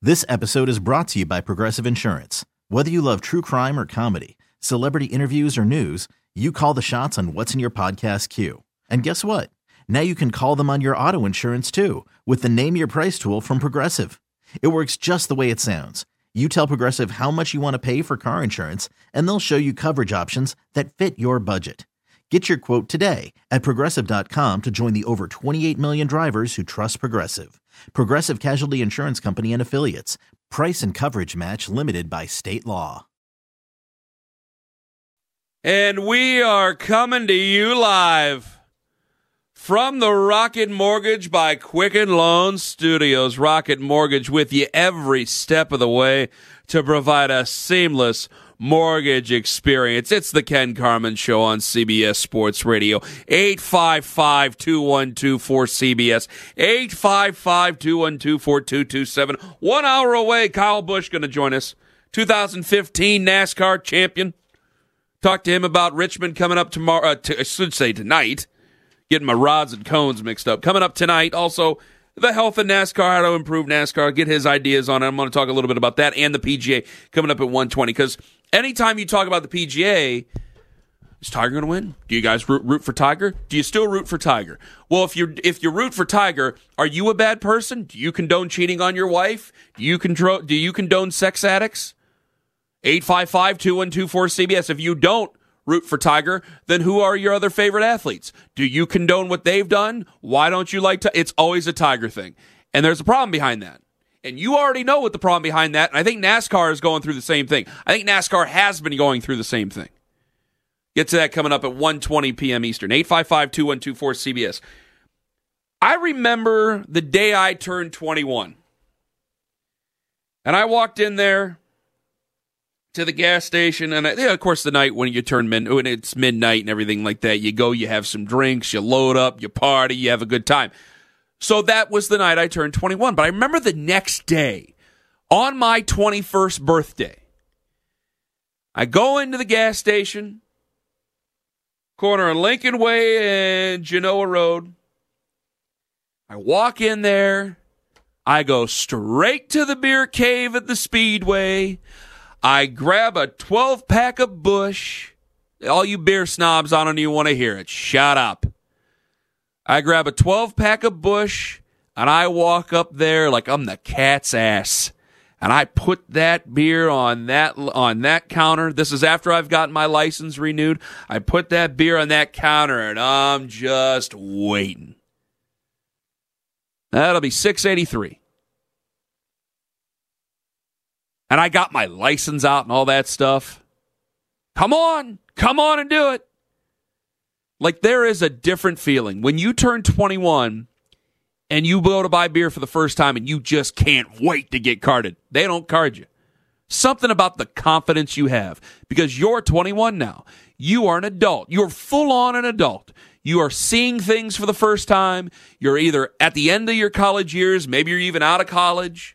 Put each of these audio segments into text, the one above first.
This episode is brought to you by Progressive Insurance. Whether you love true crime or comedy, celebrity interviews or news, you call the shots on what's in your podcast queue. And guess what? Now you can call them on your auto insurance too with the Name Your Price tool from Progressive. It works just the way it sounds. You tell Progressive how much you want to pay for car insurance, and they'll show you coverage options that fit your budget. Get your quote today at Progressive.com to join the over 28 million drivers who trust Progressive. Progressive Casualty Insurance Company and Affiliates. Price and coverage match limited by state law. And we are coming to you live from the Rocket Mortgage by Quicken Loans Studios. Rocket Mortgage with you every step of the way to provide a seamless mortgage experience. It's the Ken Carman Show on CBS Sports Radio. 855-212-4CBS. 855-212-4227. 1 hour away, Kyle Busch going to join us. 2015 NASCAR champion. Talk to him about Richmond coming up tomorrow. I should say tonight. Getting my rods and cones mixed up. Coming up tonight. Also, the health of NASCAR, how to improve NASCAR. Get his ideas on it. I'm going to talk a little bit about that and the PGA coming up at 1:20. Because anytime you talk about the PGA, is Tiger going to win? Do you guys root for Tiger? Do you still root for Tiger? Well, if you root for Tiger, are you a bad person? Do you condone cheating on your wife? Do you condone sex addicts? 855-212-4CBS. If you don't root for Tiger, then who are your other favorite athletes? Do you condone what they've done? Why don't you like It's always a Tiger thing. And there's a problem behind that. And you already know what the problem behind that. And I think NASCAR is going through the same thing. I think NASCAR has been going through the same thing. Get to that coming up at 1:20 p.m. Eastern. 855-212-4CBS. I remember the day I turned 21. And I walked in there to the gas station, and of course the night when it's midnight and everything like that, you go, you have some drinks, you load up, you party, you have a good time. So that was the night I turned 21. But I remember the next day, on my 21st birthday, I go into the gas station, corner of Lincoln Way and Genoa Road. I walk in there. I go straight to the beer cave at the Speedway. I grab a 12-pack of Busch. All you beer snobs, I don't even want to hear it. Shut up. I grab a 12-pack of Busch, and I walk up there like I'm the cat's ass. And I put that beer on that counter. This is after I've gotten my license renewed. I put that beer on that counter, and I'm just waiting. That'll be $6.83. And I got my license out and all that stuff. Come on and do it. Like, there is a different feeling when you turn 21 and you go to buy beer for the first time and you just can't wait to get carded. They don't card you. Something about the confidence you have, because you're 21 now. You are an adult. You're full on an adult. You are seeing things for the first time. You're either at the end of your college years, maybe you're even out of college.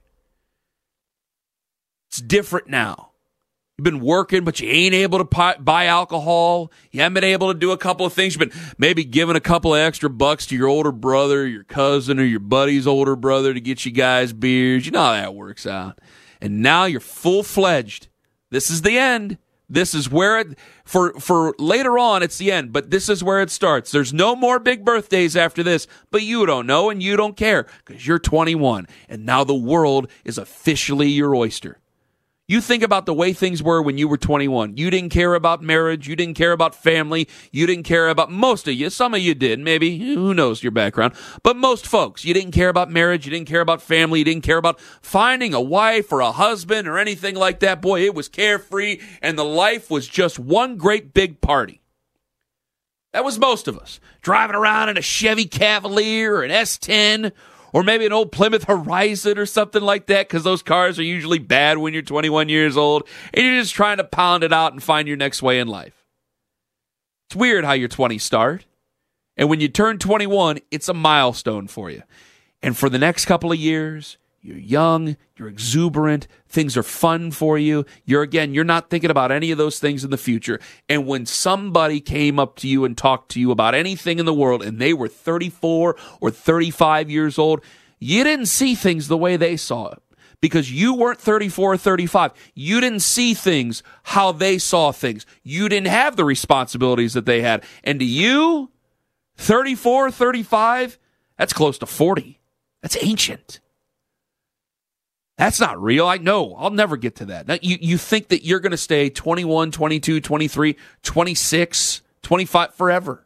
It's different now. You've been working, but you ain't able to buy alcohol. You haven't been able to do a couple of things. You've been maybe giving a couple of extra bucks to your older brother, your cousin, or your buddy's older brother to get you guys beers. You know how that works out. And now you're full-fledged. This is the end. This is where for later on, it's the end. But this is where it starts. There's no more big birthdays after this. But you don't know and you don't care because you're 21. And now the world is officially your oyster. You think about the way things were when you were 21. You didn't care about marriage. You didn't care about family. You didn't care about, most of you. Some of you did, maybe. Who knows your background. But most folks, you didn't care about marriage. You didn't care about family. You didn't care about finding a wife or a husband or anything like that. Boy, it was carefree, and the life was just one great big party. That was most of us. Driving around in a Chevy Cavalier or an S10 or maybe an old Plymouth Horizon or something like that, because those cars are usually bad when you're 21 years old, and you're just trying to pound it out and find your next way in life. It's weird how your 20s start, and when you turn 21, it's a milestone for you. And for the next couple of years, you're young, you're exuberant, things are fun for you. You're not thinking about any of those things in the future. And when somebody came up to you and talked to you about anything in the world and they were 34 or 35 years old, you didn't see things the way they saw it. because you weren't 34 or 35. You didn't see things how they saw things. You didn't have the responsibilities that they had. And to you, 34, 35, that's close to 40. That's ancient. That's not real. I know. I'll never get to that. Now, you think that you're going to stay 21, 22, 23, 26, 25 forever.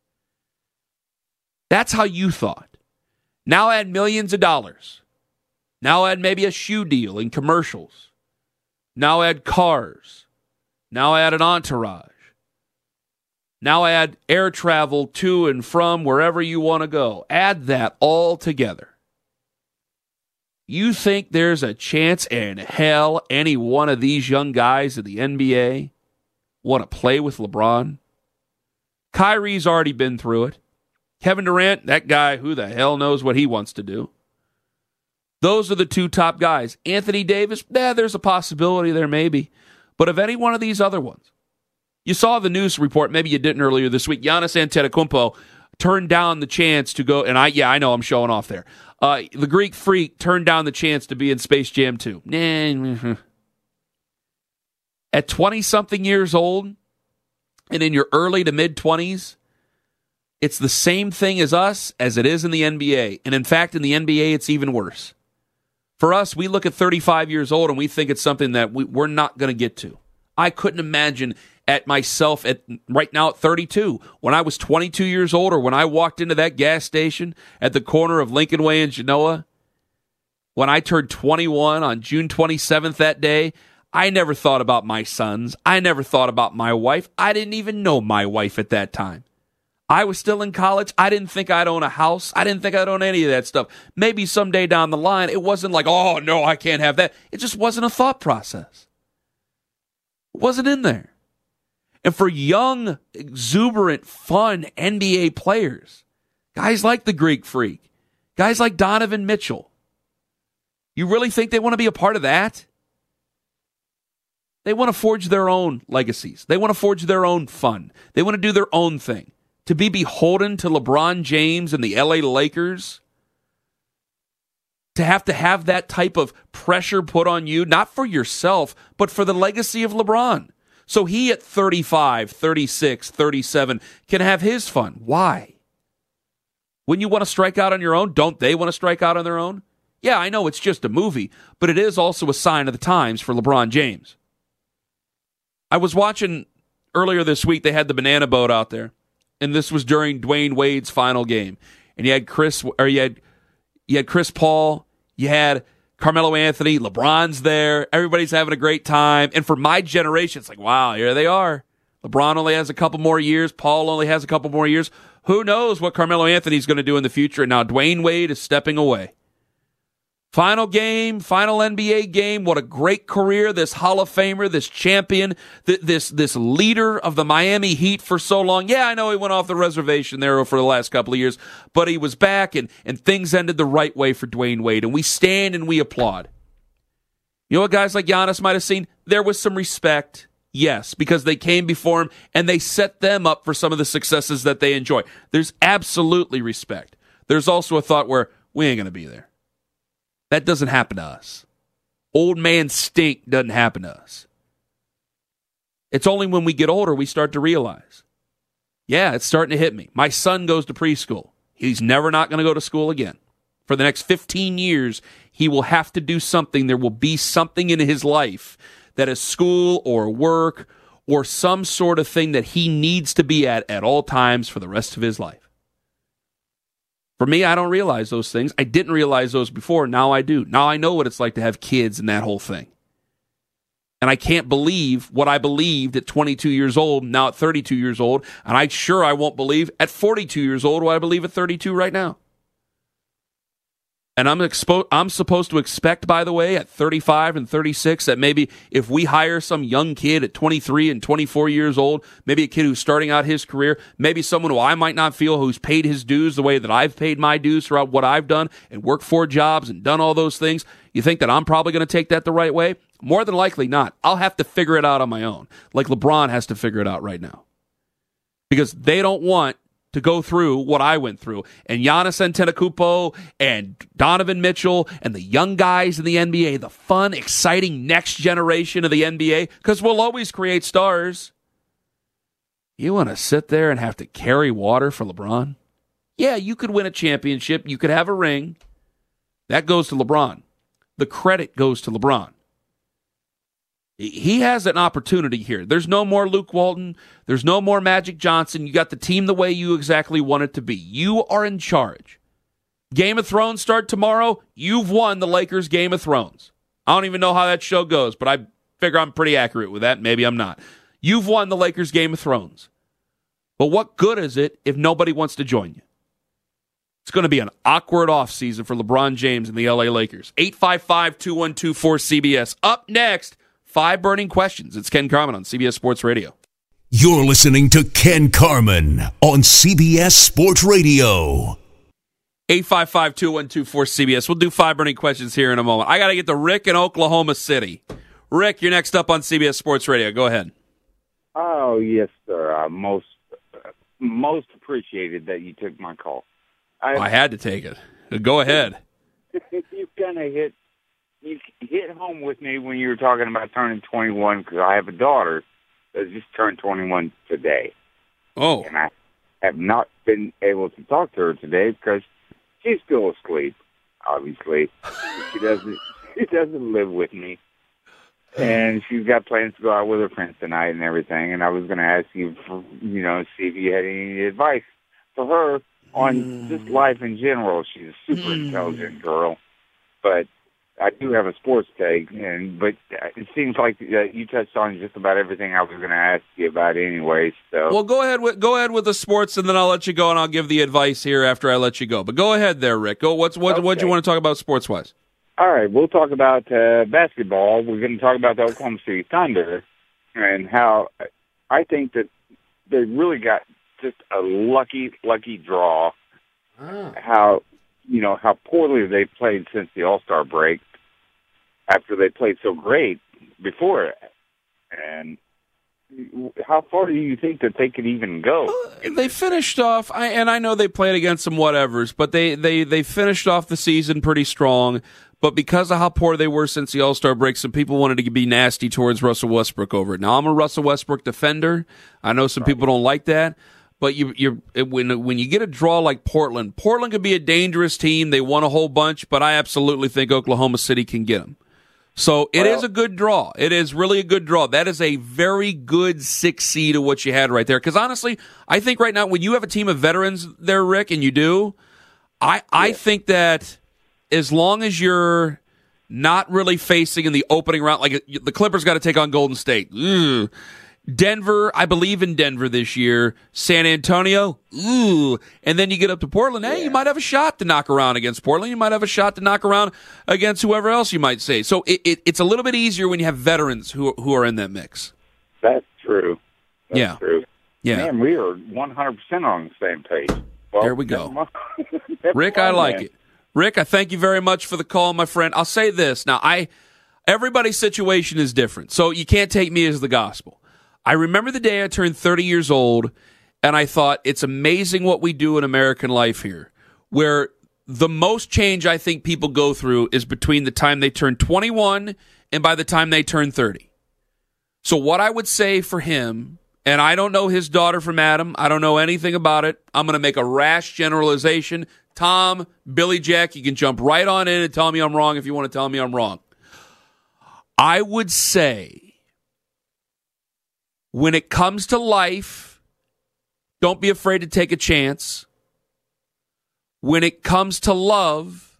That's how you thought. Now add millions of dollars. Now add maybe a shoe deal in commercials. Now add cars. Now add an entourage. Now add air travel to and from wherever you want to go. Add that all together. You think there's a chance in hell any one of these young guys in the NBA want to play with LeBron? Kyrie's already been through it. Kevin Durant, that guy, who the hell knows what he wants to do? Those are the two top guys. Anthony Davis, there's a possibility there maybe. But of any one of these other ones, you saw the news report, maybe you didn't earlier this week, Giannis Antetokounmpo turned down the chance to go, and I know I'm showing off there. The Greek Freak turned down the chance to be in Space Jam 2. At 20-something years old, and in your early to mid-20s, it's the same thing as us as it is in the NBA. And in fact, in the NBA, it's even worse. For us, we look at 35 years old and we think it's something that we're not going to get to. I couldn't imagine at myself right now at 32, when I was 22 years old, or when I walked into that gas station at the corner of Lincoln Way and Genoa, when I turned 21 on June 27th that day, I never thought about my sons. I never thought about my wife. I didn't even know my wife at that time. I was still in college. I didn't think I'd own a house. I didn't think I'd own any of that stuff. Maybe someday down the line, it wasn't like, oh, no, I can't have that. It just wasn't a thought process. It wasn't in there. And for young, exuberant, fun NBA players, guys like the Greek Freak, guys like Donovan Mitchell, you really think they want to be a part of that? They want to forge their own legacies. They want to forge their own fun. They want to do their own thing. To be beholden to LeBron James and the LA Lakers, to have that type of pressure put on you, not for yourself, but for the legacy of LeBron. So he at 35, 36, 37 can have his fun. Why? Wouldn't you want to strike out on your own? Don't they want to strike out on their own? Yeah, I know it's just a movie, but it is also a sign of the times for LeBron James. I was watching earlier this week, they had the banana boat out there, and this was during Dwayne Wade's final game. And you had Chris Paul, you had Carmelo Anthony, LeBron's there, everybody's having a great time. And for my generation, it's like, wow, here they are. LeBron only has a couple more years, Paul only has a couple more years. Who knows what Carmelo Anthony's going to do in the future? And now Dwayne Wade is stepping away. Final game, final NBA game. What a great career. This Hall of Famer, this champion, this leader of the Miami Heat for so long. Yeah, I know he went off the reservation there for the last couple of years, but he was back and things ended the right way for Dwayne Wade. And we stand and we applaud. You know what guys like Giannis might have seen? There was some respect. Yes, because they came before him and they set them up for some of the successes that they enjoy. There's absolutely respect. There's also a thought where we ain't going to be there. That doesn't happen to us. Old man stink doesn't happen to us. It's only when we get older we start to realize, yeah, it's starting to hit me. My son goes to preschool. He's never not going to go to school again. For the next 15 years, he will have to do something. There will be something in his life that is school or work or some sort of thing that he needs to be at all times for the rest of his life. For me, I don't realize those things. I didn't realize those before. Now I do. Now I know what it's like to have kids and that whole thing. And I can't believe what I believed at 22 years old, now at 32 years old. And I won't believe at 42 years old what I believe at 32 right now. And I'm supposed to expect, by the way, at 35 and 36, that maybe if we hire some young kid at 23 and 24 years old, maybe a kid who's starting out his career, maybe someone who I might not feel who's paid his dues the way that I've paid my dues throughout what I've done and worked 4 jobs and done all those things, you think that I'm probably going to take that the right way? More than likely not. I'll have to figure it out on my own, like LeBron has to figure it out right now. Because they don't want to go through what I went through. And Giannis Antetokounmpo and Donovan Mitchell and the young guys in the NBA, the fun, exciting next generation of the NBA, because we'll always create stars. You want to sit there and have to carry water for LeBron? Yeah, you could win a championship. You could have a ring. That goes to LeBron. The credit goes to LeBron. He has an opportunity here. There's no more Luke Walton. There's no more Magic Johnson. You got the team the way you exactly want it to be. You are in charge. Game of Thrones start tomorrow. You've won the Lakers Game of Thrones. I don't even know how that show goes, but I figure I'm pretty accurate with that. Maybe I'm not. You've won the Lakers Game of Thrones. But what good is it if nobody wants to join you? It's going to be an awkward offseason for LeBron James and the LA Lakers. 855-2124-CBS. Up next, 5 burning questions. It's Ken Carman on CBS Sports Radio. You're listening to Ken Carman on CBS Sports Radio. 855-2124-CBS. We'll do 5 burning questions here in a moment. I got to get to Rick in Oklahoma City. Rick, you're next up on CBS Sports Radio. Go ahead. Oh, yes, sir. Most appreciated that you took my call. I had to take it. Go ahead. You kind of hit home with me when you were talking about turning 21, because I have a daughter that just turned 21 today. Oh. And I have not been able to talk to her today because she's still asleep, obviously. She doesn't live with me. And she's got plans to go out with her friends tonight and everything. And I was going to ask you, see if you had any advice for her on just life in general. She's a super intelligent girl, but I do have a sports take. But it seems like you touched on just about everything I was going to ask you about anyway. So, well, go ahead with the sports, and then I'll let you go, and I'll give the advice here after I let you go. But go ahead there, Rick. What you want to talk about sports wise? All right, we'll talk about basketball. We're going to talk about the Oklahoma City Thunder and how I think that they really got just a lucky draw. How poorly they played since the All-Star break after they played so great before it. And how far do you think that they could even go? They finished off, I know they played against some whatevers, but they finished off the season pretty strong. But because of how poor they were since the All-Star break, some people wanted to be nasty towards Russell Westbrook over it. Now, I'm a Russell Westbrook defender. I know some people don't like that. But when you get a draw like Portland could be a dangerous team. They won a whole bunch, but I absolutely think Oklahoma City can get them. So it is a good draw. It is really a good draw. That is a very good 6 seed of what you had right there. Because honestly, I think right now when you have a team of veterans there, Rick, and you do, I think that as long as you're not really facing in the opening round, like the Clippers got to take on Golden State. Ugh. Denver, I believe in Denver this year. San Antonio, ooh. And then you get up to Portland. Hey, you might have a shot to knock around against Portland. You might have a shot to knock around against whoever else you might say. So it's a little bit easier when you have veterans who are in that mix. That's true. That's true. Yeah. Man, we are 100% on the same page. Well, there we go. Rick, I like it. Rick, I thank you very much for the call, my friend. I'll say this. Now, everybody's situation is different, so you can't take me as the gospel. I remember the day I turned 30 years old, and I thought, it's amazing what we do in American life here, where the most change I think people go through is between the time they turn 21 and by the time they turn 30. So what I would say for him, and I don't know his daughter from Adam, I don't know anything about it, I'm going to make a rash generalization. Tom, Billy Jack, you can jump right on in and tell me I'm wrong if you want to tell me I'm wrong. I would say, when it comes to life, don't be afraid to take a chance. When it comes to love,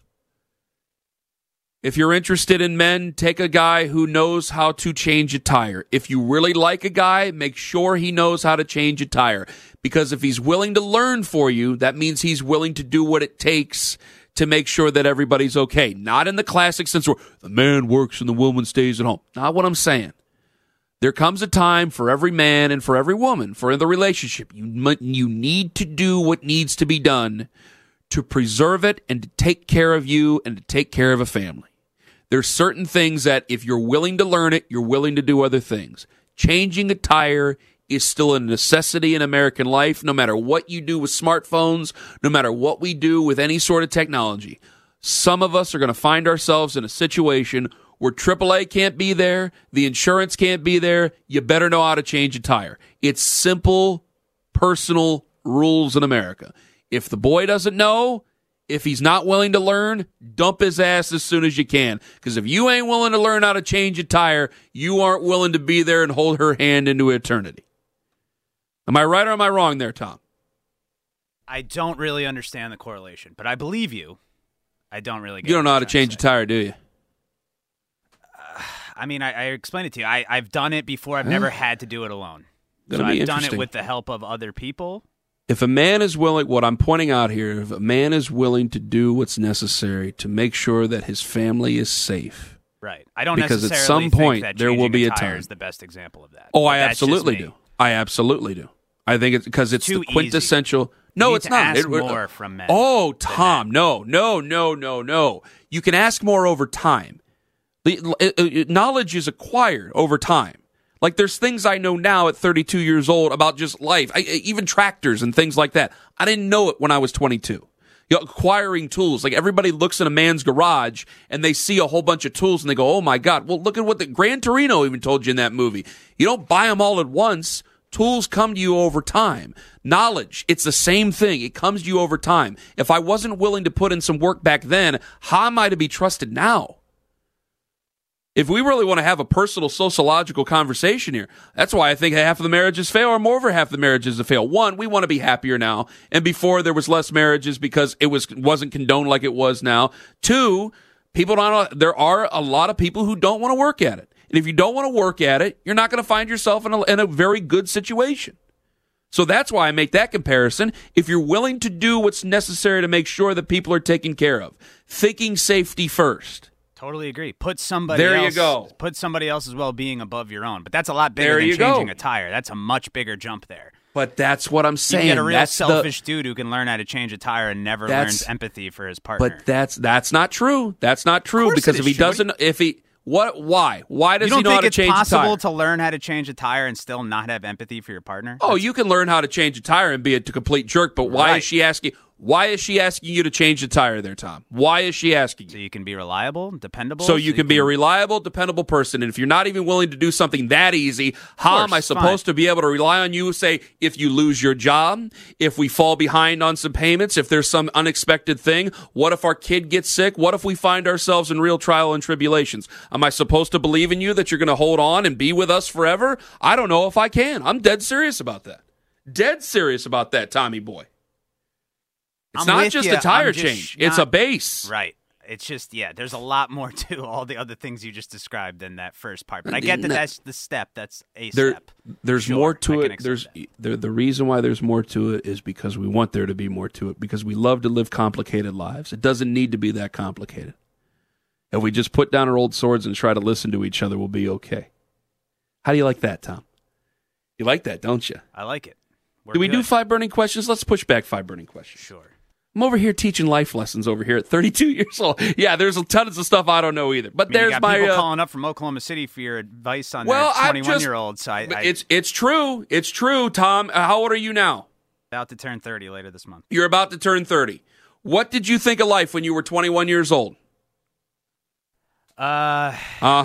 if you're interested in men, take a guy who knows how to change a tire. If you really like a guy, make sure he knows how to change a tire. Because if he's willing to learn for you, that means he's willing to do what it takes to make sure that everybody's okay. Not in the classic sense where the man works and the woman stays at home. Not what I'm saying. There comes a time for every man and for every woman, for the relationship. You need to do what needs to be done to preserve it and to take care of you and to take care of a family. There's certain things that if you're willing to learn it, you're willing to do other things. Changing a tire is still a necessity in American life, no matter what you do with smartphones, no matter what we do with any sort of technology. Some of us are going to find ourselves in a situation where AAA can't be there, the insurance can't be there, you better know how to change a tire. It's simple, personal rules in America. If the boy doesn't know, if he's not willing to learn, dump his ass as soon as you can. Because if you ain't willing to learn how to change a tire, you aren't willing to be there and hold her hand into eternity. Am I right or am I wrong there, Tom? I don't really understand the correlation, but I believe you. I don't really get You don't know how to change a tire, do you? I mean, I explained it to you. I've done it before. I've never had to do it alone. Gonna So be I've done it interesting. with the help of other people. If a man is willing, what I'm pointing out here, if a man is willing to do what's necessary to make sure that his family is safe. Right. I don't Because at necessarily some think point, that there will changing be a tire time. is the best example of that. Oh, But I that's just absolutely me. do. I absolutely do. I think it's because it's Too the quintessential. No, need it's to not. ask more from men Oh, than Tom, no. You can ask more over time. Knowledge is acquired over time. Like there's things I know now at 32 years old about just life, even tractors and things like that. I didn't know it when I was 22. Acquiring tools. Like everybody looks in a man's garage and they see a whole bunch of tools and they go, oh my God, well, look at what the Gran Torino even told you in that movie. You don't buy them all at once. Tools come to you over time. Knowledge, it's the same thing. It comes to you over time. If I wasn't willing to put in some work back then, how am I to be trusted now? If we really want to have a personal sociological conversation here, that's why I think half of the marriages fail or more than half of the marriages fail. One, we want to be happier now. And before there was less marriages because it wasn't condoned like it was now. Two, there are a lot of people who don't want to work at it. And if you don't want to work at it, you're not going to find yourself in a very good situation. So that's why I make that comparison. If you're willing to do what's necessary to make sure that people are taken care of, thinking safety first. Totally agree. Put somebody else's well-being above your own. But that's a lot bigger than changing a tire. That's a much bigger jump there. But that's what I'm saying. You get a real selfish dude who can learn how to change a tire and never learns empathy for his partner. But that's not true. That's not true because if he doesn't, why does he know how to change a tire? You don't think it's possible to learn how to change a tire and still not have empathy for your partner? Oh, you can learn how to change a tire and be a complete jerk. But why is she asking? Why is she asking you to change the tire there, Tom? Why is she asking you? So you can be reliable, dependable. So you can be a reliable, dependable person. And if you're not even willing to do something that easy, how am I supposed to be able to rely on you? Say, if you lose your job, if we fall behind on some payments, if there's some unexpected thing, what if our kid gets sick? What if we find ourselves in real trial and tribulations? Am I supposed to believe in you that you're going to hold on and be with us forever? I don't know if I can. I'm dead serious about that. Dead serious about that, Tommy boy. It's not just a tire change. It's a base. Right. It's just, there's a lot more to all the other things you just described than that first part. But I get that that's the step. That's a step. There's more to it. The reason why there's more to it is because we want there to be more to it, because we love to live complicated lives. It doesn't need to be that complicated. If we just put down our old swords and try to listen to each other, we'll be okay. How do you like that, Tom? You like that, don't you? I like it. Do we do 5 burning questions? Let's push back 5 burning questions. Sure. I'm over here teaching life lessons over here at 32 years old. Yeah, there's tons of stuff I don't know either. But there's people calling up from Oklahoma City for your advice on their 21-year-olds. It's true. It's true, Tom. How old are you now? About to turn 30 later this month. You're about to turn 30. What did you think of life when you were 21 years old? A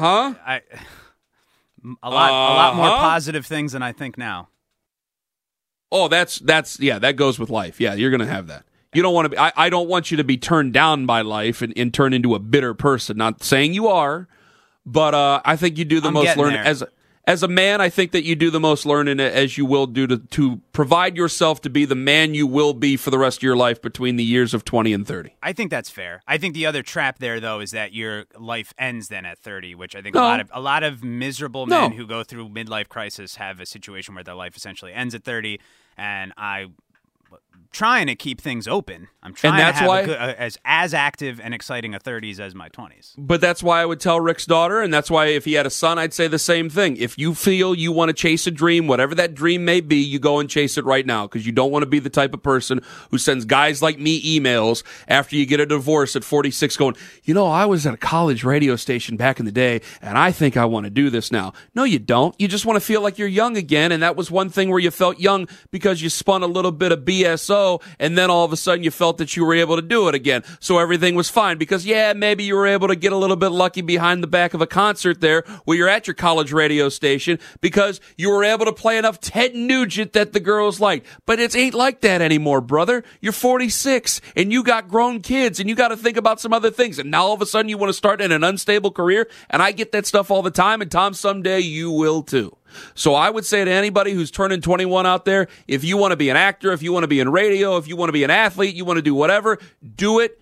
lot more positive things than I think now. Oh, that goes with life. Yeah, you're going to have that. You don't want to be, I don't want you to be turned down by life and turn into a bitter person. Not saying you are, but I think you do the most learning. As a man, I think that you do the most learning as you will do to provide yourself to be the man you will be for the rest of your life between the years of 20 and 30. I think that's fair. I think the other trap there, though, is that your life ends then at 30, which I think a lot of miserable men who go through midlife crisis have a situation where their life essentially ends at 30, and trying to keep things open. I'm trying to have as active and exciting a 30s as my 20s. But that's why I would tell Rick's daughter, and that's why if he had a son, I'd say the same thing. If you feel you want to chase a dream, whatever that dream may be, you go and chase it right now, because you don't want to be the type of person who sends guys like me emails after you get a divorce at 46 going, I was at a college radio station back in the day, and I think I want to do this now. No, you don't. You just want to feel like you're young again, and that was one thing where you felt young because you spun a little bit of BSO, and then all of a sudden you felt that you were able to do it again. So everything was fine because, maybe you were able to get a little bit lucky behind the back of a concert there where you're at your college radio station because you were able to play enough Ted Nugent that the girls liked. But it ain't like that anymore, brother. You're 46 and you got grown kids and you got to think about some other things. And now all of a sudden you want to start in an unstable career. And I get that stuff all the time. And Tom, someday you will too. So I would say to anybody who's turning 21 out there, if you want to be an actor, if you want to be in radio, if you want to be an athlete, you want to do whatever, do it.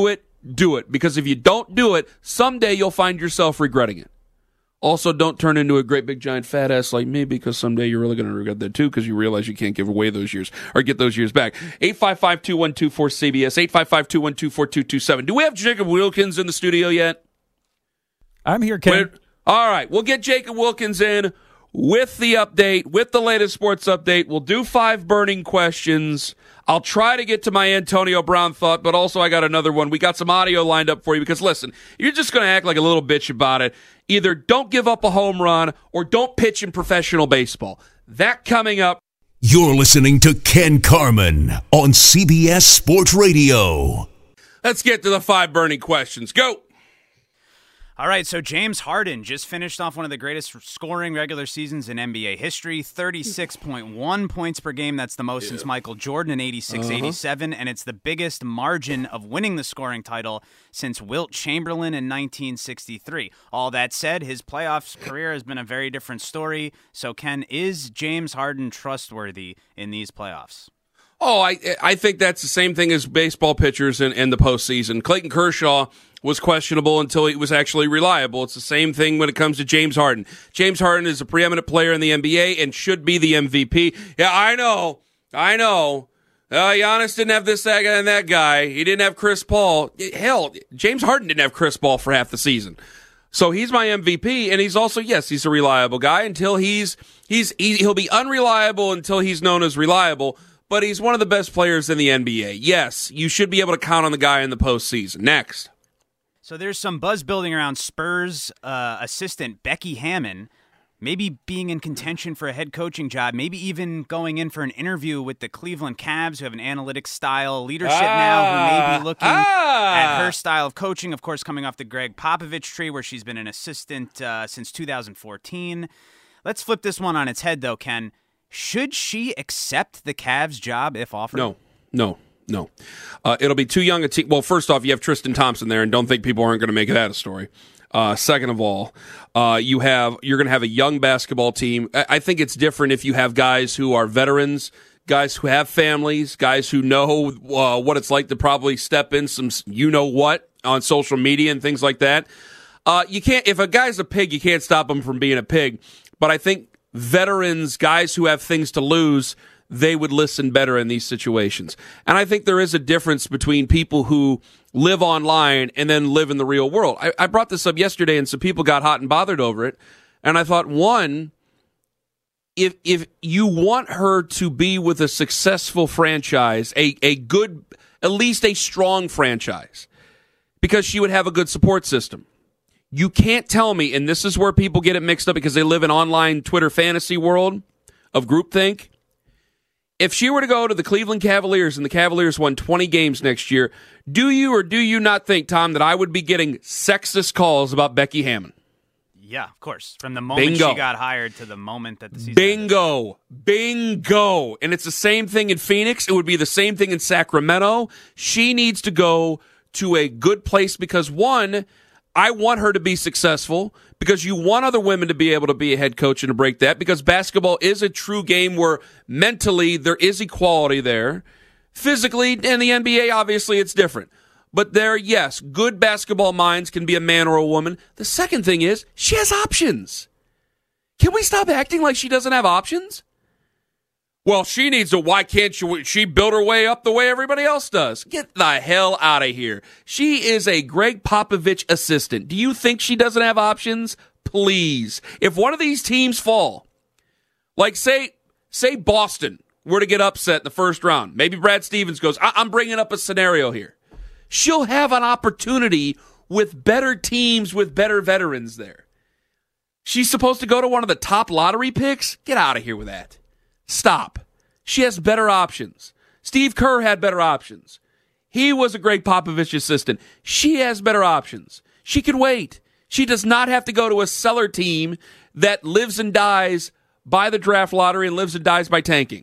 Because if you don't do it, someday you'll find yourself regretting it. Also, don't turn into a great big giant fat ass like me, because someday you're really going to regret that too, because you realize you can't give away those years or get those years back. 855-212-4CBS, 855-212-4227. Do we have Jacob Wilkins in the studio yet? I'm here, Ken. All right, we'll get Jacob Wilkins in with the update, with the latest sports update. We'll do 5 burning questions. I'll try to get to my Antonio Brown thought, but also I got another one. We got some audio lined up for you because, listen, you're just going to act like a little bitch about it. Either don't give up a home run or don't pitch in professional baseball. That coming up. You're listening to Ken Carman on CBS Sports Radio. Let's get to the 5 burning questions. Go. All right, so James Harden just finished off one of the greatest scoring regular seasons in NBA history, 36.1 points per game. That's the most since Michael Jordan in 86-87, and it's the biggest margin of winning the scoring title since Wilt Chamberlain in 1963. All that said, his playoffs career has been a very different story. So, Ken, is James Harden trustworthy in these playoffs? Oh, I think that's the same thing as baseball pitchers in the postseason. Clayton Kershaw was questionable until he was actually reliable. It's the same thing when it comes to James Harden. James Harden is a preeminent player in the NBA and should be the MVP. Yeah, I know. Giannis didn't have this, that guy, and that guy. He didn't have Chris Paul. Hell, James Harden didn't have Chris Paul for half the season. So he's my MVP, and he's also, yes, he's a reliable guy until he'll be unreliable until he's known as reliable. But he's one of the best players in the NBA. Yes, you should be able to count on the guy in the postseason. Next. So there's some buzz building around Spurs assistant Becky Hammon maybe being in contention for a head coaching job, maybe even going in for an interview with the Cleveland Cavs, who have an analytic-style leadership now, who may be looking at her style of coaching, of course, coming off the Greg Popovich tree, where she's been an assistant since 2014. Let's flip this one on its head, though, Ken. Should she accept the Cavs job if offered? No. It'll be too young a team. Well, first off, you have Tristan Thompson there, and don't think people aren't going to make that a story. Second of all, you're going to have a young basketball team. I think it's different if you have guys who are veterans, guys who have families, guys who know what it's like to probably step in some you-know-what on social media and things like that. You can't. If a guy's a pig, you can't stop him from being a pig. But I think veterans, guys who have things to lose, they would listen better in these situations. And I think there is a difference between people who live online and then live in the real world. I brought this up yesterday, and some people got hot and bothered over it. And I thought, one, if you want her to be with a successful franchise, a good, at least a strong franchise, because she would have a good support system. You can't tell me, and this is where people get it mixed up because they live in online Twitter fantasy world of groupthink. If she were to go to the Cleveland Cavaliers and the Cavaliers won 20 games next year, do you or do you not think, Tom, that I would be getting sexist calls about Becky Hammon? Yeah, of course. From the moment she got hired to the moment that the season Bingo. And it's the same thing in Phoenix. It would be the same thing in Sacramento. She needs to go to a good place because, one, I want her to be successful because you want other women to be able to be a head coach and to break that, because basketball is a true game where mentally there is equality there. Physically, in the NBA, obviously it's different. But there, yes, good basketball minds can be a man or a woman. The second thing is she has options. Can we stop acting like she doesn't have options? Well, she needs to. Why can't she build her way up the way everybody else does? Get the hell out of here. She is a Greg Popovich assistant. Do you think she doesn't have options? Please. If one of these teams fall, like say Boston were to get upset in the first round, maybe Brad Stevens goes, I'm bringing up a scenario here. She'll have an opportunity with better teams, with better veterans there. She's supposed to go to one of the top lottery picks? Get out of here with that. Stop. She has better options. Steve Kerr had better options. He was a Greg Popovich assistant. She has better options. She can wait. She does not have to go to a cellar team that lives and dies by the draft lottery and lives and dies by tanking.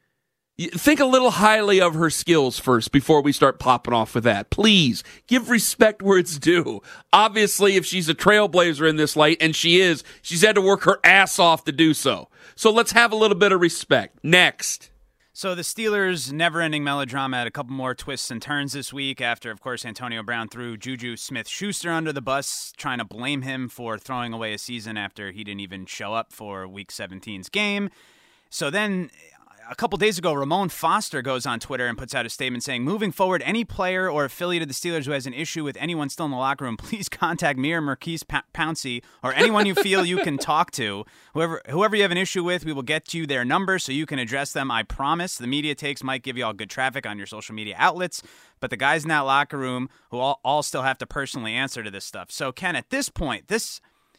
Think a little highly of her skills first before we start popping off with that. Please, give respect where it's due. Obviously, if she's a trailblazer in this light, and she is, she's had to work her ass off to do so. So let's have a little bit of respect. Next. So the Steelers' never-ending melodrama had a couple more twists and turns this week after, of course, Antonio Brown threw Juju Smith-Schuster under the bus, trying to blame him for throwing away a season after he didn't even show up for Week 17's game. So then a couple days ago, Ramon Foster goes on Twitter and puts out a statement saying, moving forward, any player or affiliate of the Steelers who has an issue with anyone still in the locker room, please contact me or Marquise Pouncey or anyone you feel you can talk to. Whoever you have an issue with, we will get you their number so you can address them. I promise. The media takes might give you all good traffic on your social media outlets, but the guys in that locker room who all still have to personally answer to this stuff. So, Ken, at this point, this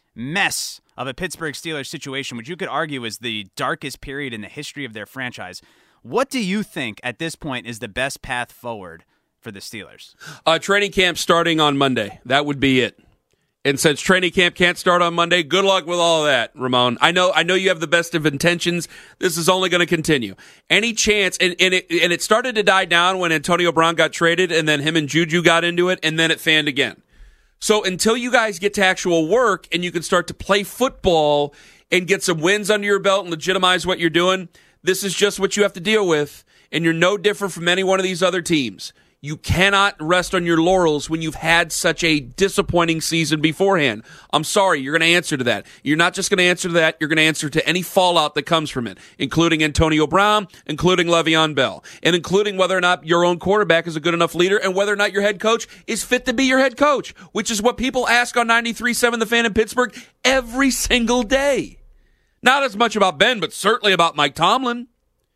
mess of a Pittsburgh Steelers situation, which you could argue is the darkest period in the history of their franchise, what do you think at this point is the best path forward for the Steelers? Training camp starting on Monday. That would be it. And since training camp can't start on Monday, good luck with all of that, Ramon. I know you have the best of intentions. This is only going to continue. Any chance, and it started to die down when Antonio Brown got traded, and then him and Juju got into it, and then it fanned again. So until you guys get to actual work and you can start to play football and get some wins under your belt and legitimize what you're doing, this is just what you have to deal with, and you're no different from any one of these other teams. You cannot rest on your laurels when you've had such a disappointing season beforehand. I'm sorry, you're going to answer to that. You're not just going to answer to that, you're going to answer to any fallout that comes from it, including Antonio Brown, including Le'Veon Bell, and including whether or not your own quarterback is a good enough leader and whether or not your head coach is fit to be your head coach, which is what people ask on 93.7 The Fan in Pittsburgh every single day. Not as much about Ben, but certainly about Mike Tomlin.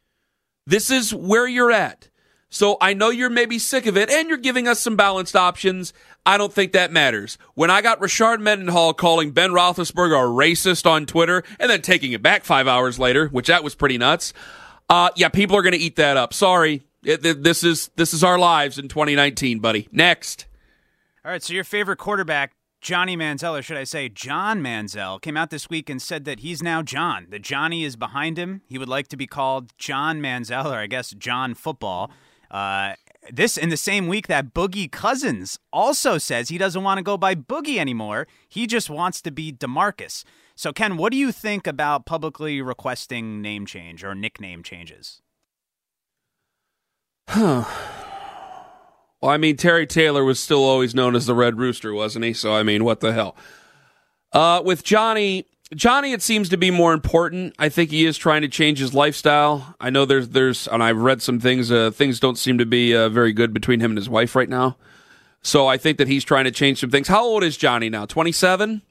This is where you're at. So I know you're maybe sick of it, and you're giving us some balanced options. I don't think that matters. When I got Rashard Mendenhall calling Ben Roethlisberger a racist on Twitter and then taking it back 5 hours later, which that was pretty nuts, people are going to eat that up. Sorry. This is our lives in 2019, buddy. Next. All right, so your favorite quarterback, Johnny Manziel, or should I say John Manziel, came out this week and said that he's now John. That Johnny is behind him. He would like to be called John Manziel, or I guess John Football. This in the same week that Boogie Cousins also says he doesn't want to go by Boogie anymore. He just wants to be DeMarcus. So, Ken, what do you think about publicly requesting name change or nickname changes? Well, I mean, Terry Taylor was still always known as the Red Rooster, wasn't he? So, I mean, what the hell? With Johnny, it seems to be more important. I think he is trying to change his lifestyle. I know there's, and I've read some things. Things don't seem to be very good between him and his wife right now. So I think that he's trying to change some things. How old is Johnny now? 27?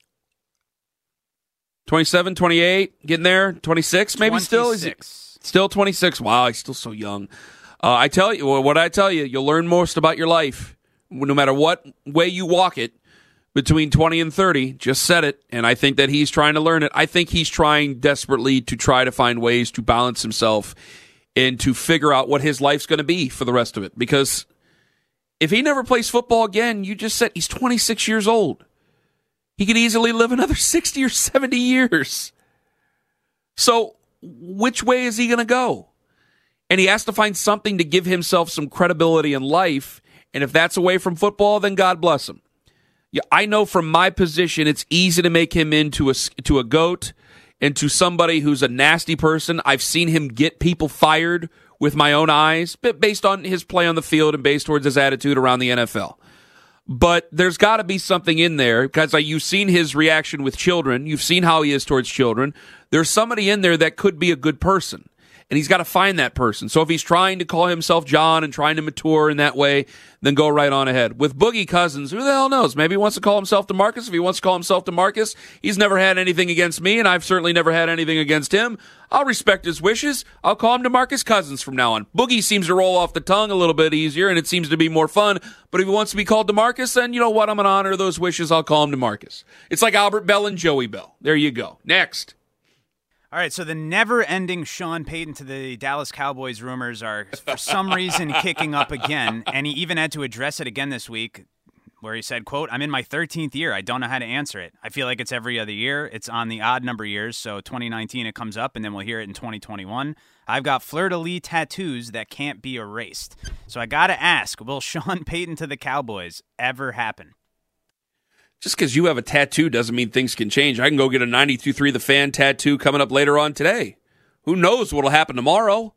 27, 28? Getting there? 26 maybe 26. still? Is it still 26? Wow, he's still so young. I tell you, what I tell you, you'll learn most about your life, no matter what way you walk it. Between 20 and 30, just said it, and I think that he's trying to learn it. I think he's trying desperately to try to find ways to balance himself and to figure out what his life's going to be for the rest of it. Because if he never plays football again, you just said he's 26 years old. He could easily live another 60 or 70 years. So which way is he going to go? And he has to find something to give himself some credibility in life, and if that's away from football, then God bless him. Yeah, I know from my position, it's easy to make him into a goat and to somebody who's a nasty person. I've seen him get people fired with my own eyes, based on his play on the field and based towards his attitude around the NFL. But there's got to be something in there, because you've seen his reaction with children. You've seen how he is towards children. There's somebody in there that could be a good person. and he's got to find that person. So if he's trying to call himself John and trying to mature in that way, then go right on ahead. With Boogie Cousins, who the hell knows? Maybe he wants to call himself DeMarcus. If he wants to call himself DeMarcus, he's never had anything against me, and I've certainly never had anything against him. I'll respect his wishes. I'll call him DeMarcus Cousins from now on. Boogie seems to roll off the tongue a little bit easier, and it seems to be more fun. But if he wants to be called DeMarcus, then you know what? I'm going to honor those wishes. I'll call him DeMarcus. It's like Albert Bell and Joey Bell. There you go. Next. All right, so the never-ending Sean Payton to the Dallas Cowboys rumors are, for some reason, kicking up again, and he even had to address it again this week, where he said, quote, "I'm in my 13th year. I don't know how to answer it. I feel like it's every other year. It's on the odd number years, so 2019 it comes up, and then we'll hear it in 2021. I've got fleur-de-lis tattoos that can't be erased. So I got to ask, will Sean Payton to the Cowboys ever happen?" Just because you have a tattoo doesn't mean things can change. I can go get a 92.3 The Fan tattoo coming up later on today. Who knows what'll happen tomorrow?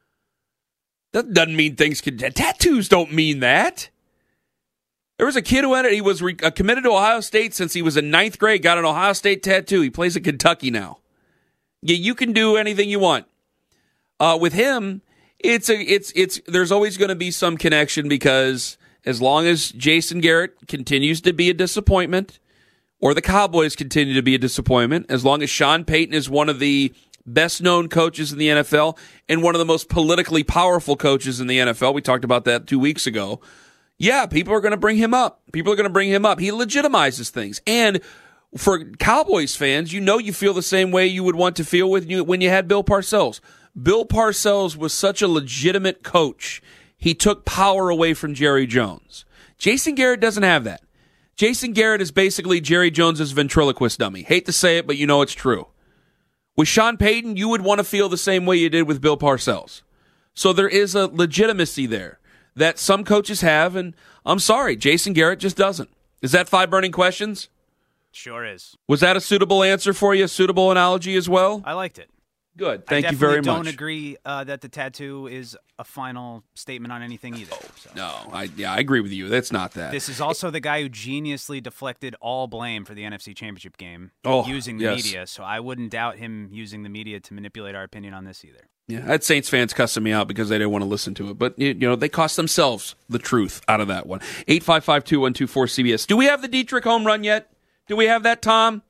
That doesn't mean things can... Tattoos don't mean that. There was a kid who he was committed to Ohio State since he was in 9th grade, got an Ohio State tattoo. He plays at Kentucky now. Yeah, you can do anything you want. With him, there's always going to be some connection because... as long as Jason Garrett continues to be a disappointment, or the Cowboys continue to be a disappointment, as long as Sean Payton is one of the best-known coaches in the NFL and one of the most politically powerful coaches in the NFL, we talked about that 2 weeks ago, yeah, people are going to bring him up. He legitimizes things. And for Cowboys fans, you feel the same way you would want to feel when you had Bill Parcells. Bill Parcells was such a legitimate coach. He took power away from Jerry Jones. Jason Garrett doesn't have that. Jason Garrett is basically Jerry Jones's ventriloquist dummy. Hate to say it, but you know it's true. With Sean Payton, you would want to feel the same way you did with Bill Parcells. So there is a legitimacy there that some coaches have, and I'm sorry, Jason Garrett just doesn't. Is that 5 burning questions? Sure is. Was that a suitable answer for you, a suitable analogy as well? I liked it. Good. Thank you very much. I don't agree that the tattoo is a final statement on anything either. So. No, I agree with you. That's not that. This is also the guy who geniusly deflected all blame for the NFC Championship game using the media, so I wouldn't doubt him using the media to manipulate our opinion on this either. Yeah, I had Saints fans cussing me out because they didn't want to listen to it, but they cost themselves the truth out of that one. 855-2124-CBS. Do we have the Dietrich home run yet? Do we have that, Tom?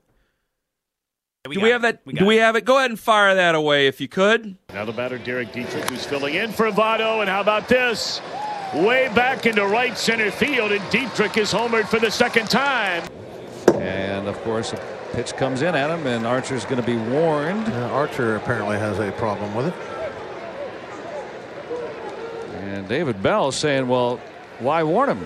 Do we have that? Do we have it? Go ahead and fire that away if you could. Now the batter, Derek Dietrich, who's filling in for Votto. And how about this? Way back into right center field, and Dietrich is homered for the second time. And, of course, a pitch comes in at him, and Archer's going to be warned. Archer apparently has a problem with it. And David Bell saying, well, why warn him?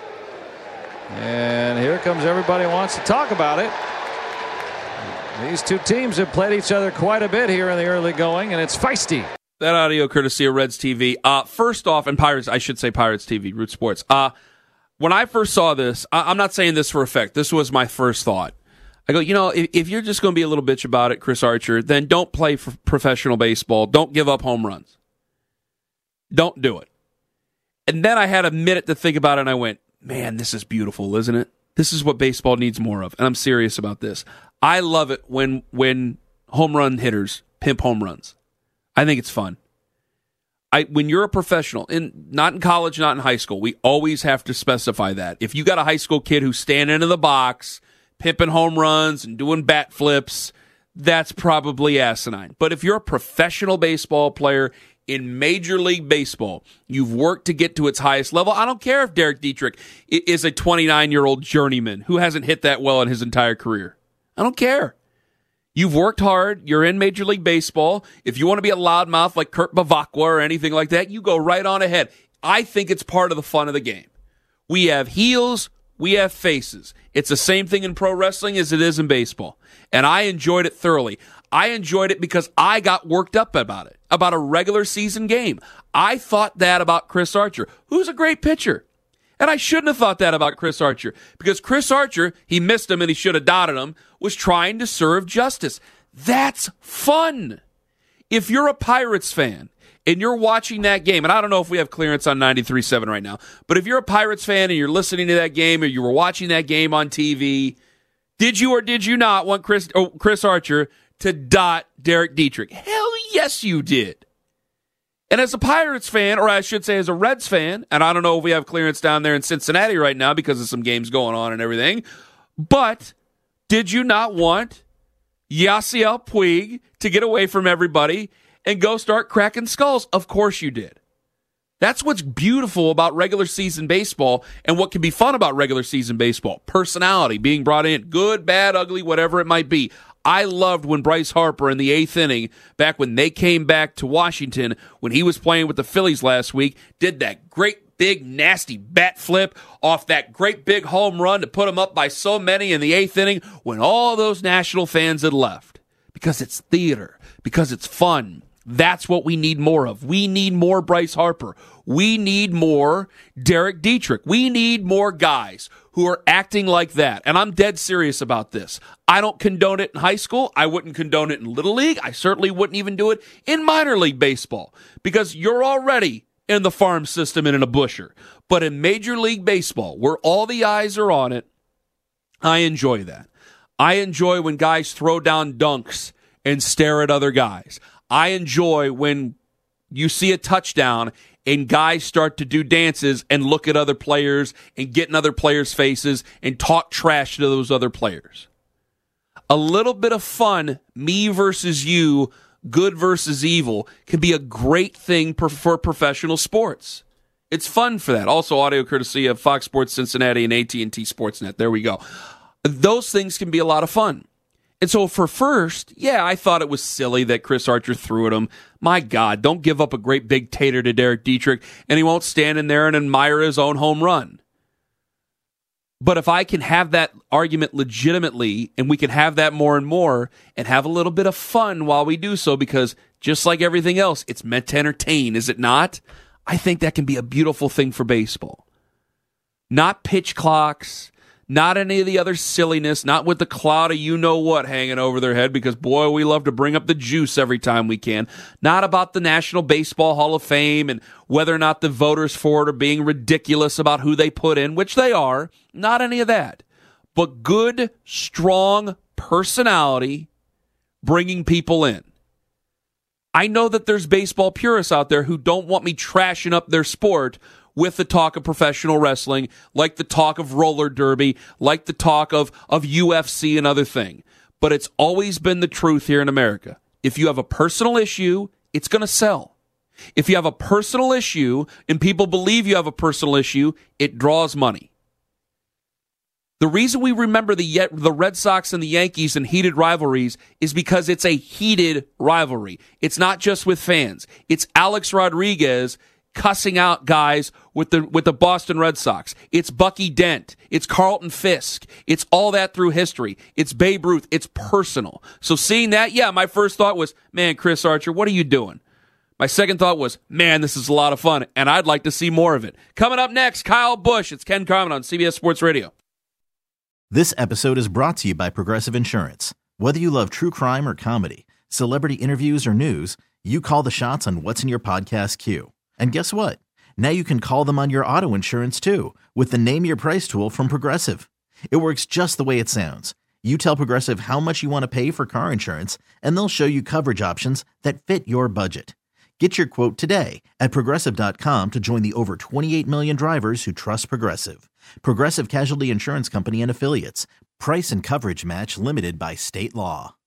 And here comes everybody who wants to talk about it. These two teams have played each other quite a bit here in the early going, and it's feisty. That audio courtesy of Reds TV. First off, and Pirates, I should say Pirates TV, Root Sports. When I first saw this, I'm not saying this for effect. This was my first thought. I go, if you're just going to be a little bitch about it, Chris Archer, then don't play for professional baseball. Don't give up home runs. Don't do it. And then I had a minute to think about it, and I went, man, this is beautiful, isn't it? This is what baseball needs more of, and I'm serious about this. I love it when home run hitters pimp home runs. I think it's fun. When you're a professional, not in college, not in high school, we always have to specify that. If you got a high school kid who's standing in the box, pimping home runs and doing bat flips, that's probably asinine. But if you're a professional baseball player in Major League Baseball, you've worked to get to its highest level. I don't care if Derek Dietrich is a 29-year-old journeyman who hasn't hit that well in his entire career. I don't care. You've worked hard. You're in Major League Baseball. If you want to be a loudmouth like Kurt Bavacqua or anything like that, you go right on ahead. I think it's part of the fun of the game. We have heels. We have faces. It's the same thing in pro wrestling as it is in baseball. And I enjoyed it thoroughly. I enjoyed it because I got worked up about it, about a regular season game. I thought that about Chris Archer, who's a great pitcher. And I shouldn't have thought that about Chris Archer, because Chris Archer, he missed him and he should have dotted him, was trying to serve justice. That's fun. If you're a Pirates fan and you're watching that game, and I don't know if we have clearance on 93.7 right now, but if you're a Pirates fan and you're listening to that game or you were watching that game on TV, did you or did you not want Chris Archer to dot Derek Dietrich? Hell yes, you did. And as a Pirates fan, or I should say as a Reds fan, and I don't know if we have clearance down there in Cincinnati right now because of some games going on and everything, but did you not want Yasiel Puig to get away from everybody and go start cracking skulls? Of course you did. That's what's beautiful about regular season baseball and what can be fun about regular season baseball. Personality being brought in, good, bad, ugly, whatever it might be. I loved when Bryce Harper in the 8th inning, back when they came back to Washington, when he was playing with the Phillies last week, did that great big nasty bat flip off that great big home run to put him up by so many in the 8th inning when all those national fans had left. Because it's theater, because it's fun. That's what we need more of. We need more Bryce Harper. We need more Derek Dietrich. We need more guys who are acting like that. And I'm dead serious about this. I don't condone it in high school. I wouldn't condone it in Little League. I certainly wouldn't even do it in minor league baseball because you're already in the farm system and in a busher. But in Major League Baseball, where all the eyes are on it, I enjoy that. I enjoy when guys throw down dunks and stare at other guys. I enjoy when you see a touchdown and guys start to do dances and look at other players and get in other players' faces and talk trash to those other players. A little bit of fun, me versus you, good versus evil, can be a great thing for professional sports. It's fun for that. Also, audio courtesy of Fox Sports Cincinnati and AT&T Sportsnet. There we go. Those things can be a lot of fun. And so for first, yeah, I thought it was silly that Chris Archer threw at him. My God, don't give up a great big tater to Derek Dietrich, and he won't stand in there and admire his own home run. But if I can have that argument legitimately, and we can have that more and more, and have a little bit of fun while we do so, because just like everything else, it's meant to entertain, is it not? I think that can be a beautiful thing for baseball. Not pitch clocks, not any of the other silliness, not with the cloud of you-know-what hanging over their head, because, boy, we love to bring up the juice every time we can. Not about the National Baseball Hall of Fame and whether or not the voters for it are being ridiculous about who they put in, which they are. Not any of that. But good, strong personality bringing people in. I know that there's baseball purists out there who don't want me trashing up their sport with the talk of professional wrestling, like the talk of roller derby, like the talk of UFC and other thing. But it's always been the truth here in America. If you have a personal issue, it's going to sell. If you have a personal issue and people believe you have a personal issue, it draws money. The reason we remember the Red Sox and the Yankees in heated rivalries is because it's a heated rivalry. It's not just with fans. It's Alex Rodriguez cussing out guys with the Boston Red Sox. It's Bucky Dent. It's Carlton Fisk. It's all that through history. It's Babe Ruth. It's personal. So seeing that, yeah, my first thought was, man, Chris Archer, what are you doing? My second thought was, man, this is a lot of fun, and I'd like to see more of it. Coming up next, Kyle Busch. It's Ken Carman on CBS Sports Radio. This episode is brought to you by Progressive Insurance. Whether you love true crime or comedy, celebrity interviews or news, you call the shots on what's in your podcast queue. And guess what? Now you can call them on your auto insurance too with the Name Your Price tool from Progressive. It works just the way it sounds. You tell Progressive how much you want to pay for car insurance, and they'll show you coverage options that fit your budget. Get your quote today at Progressive.com to join the over 28 million drivers who trust Progressive. Progressive Casualty Insurance Company and Affiliates. Price and coverage match limited by state law.